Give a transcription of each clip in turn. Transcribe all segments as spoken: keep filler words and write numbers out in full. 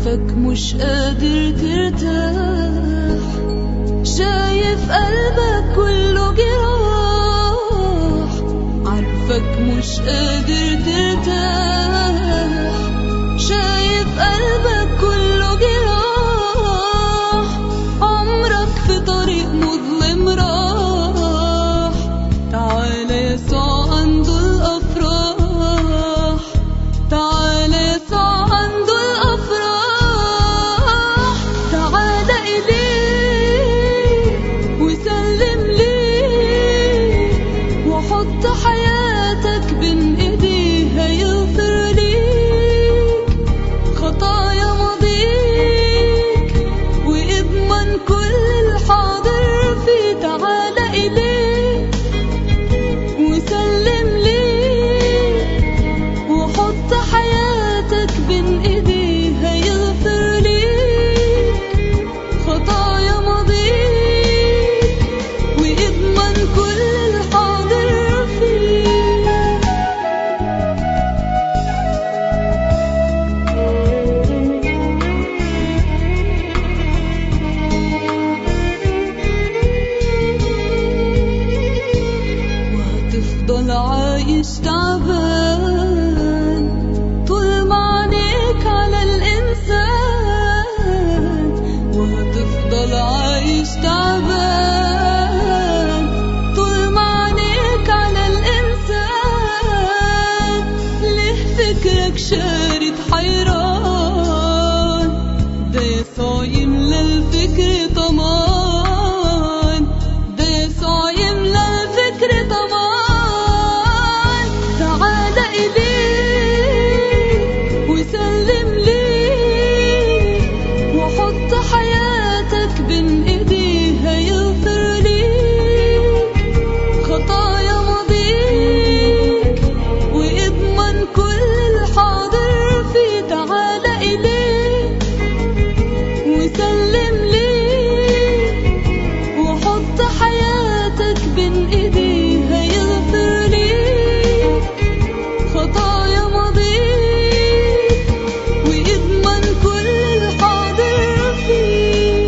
عارفك مش قادر ترتاح، شايف قلبك كله جراح. عارفك مش قادر ترتاح، شايف قلبك كله جراح. عمرك في طريق مظلم راح، تعالى يسوع عنده الأفراح، تعالى يسوع عنده الأفراح. تعالى إليه وسلم ليه، وحط حياتك بين إيديه، هيغفر ليك خطايا ماضيك ويضمن كل الحاضر فيه. تعالى إليه وسلم ليه، وحط حياتك بين إيديه، هيغفر ليك خطايا ماضيك ويضمن كل الحاضر فيه. وهتفضل عايش تعبان طول ما عينيك على الإنسان، وهتفضل عايش تعبان طول ما عينيك على الإنسان. ليه فكرك شارد حيران؟ ده يسوع يملى الفكر طمان، ده يسوع يملى الفكر طمان. تعالى إليه وسلم ليه، وحط حياتك بين إيديه، هيغفر ليك خطايا ماضيك ويضمن كل الحاضر فيه. تعالى إليه وسلم ليه، وحط حياتك بين إيديه، هيغفر ليك خطايا ماضيك ويضمن كل الحاضر فيه.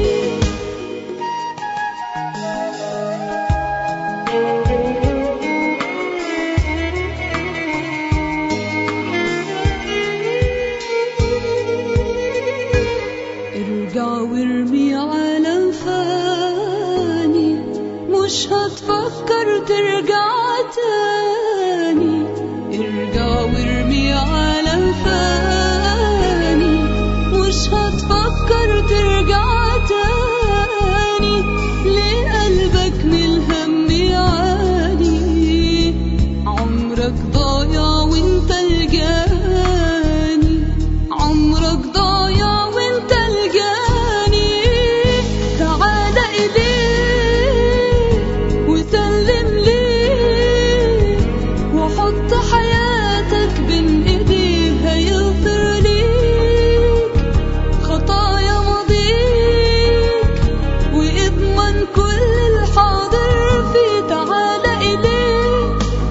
ارجع وارمي عالم فاني، مش هتفكر ترجع تاني. ارجع وارمي عالم فاني، مش هتفكر ترجع تاني. ليه قلبك من الهم يعاني؟ عمرك ضايع وانت الجاني، عمرك ضايع وانت الجاني. تعالى إليه وسلم ليه، وحط حياتك بين إيديه، هيغفر ليك خطايا ماضيك ويضمن كل الحاضر فيه. تعالى إليه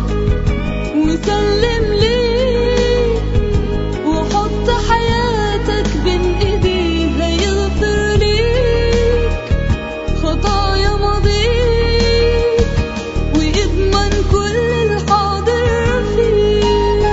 وسلم ليه، وحط حياتك بين إيديه، هيغفر ليك خطايا ماضيك ويضمن كل الحاضر فيه.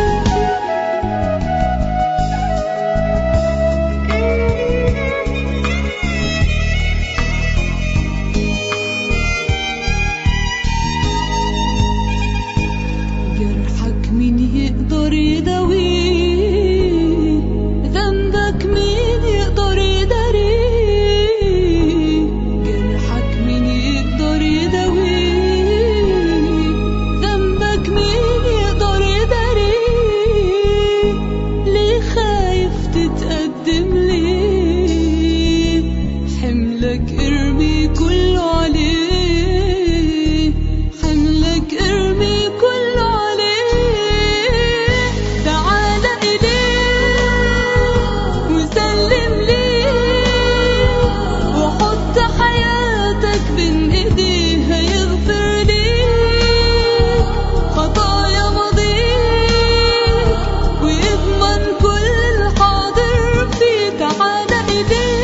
جرحك مين يقدر يداويه؟ ذنبك مين يقدر يداريه؟ جرحك مين يقدر ايديك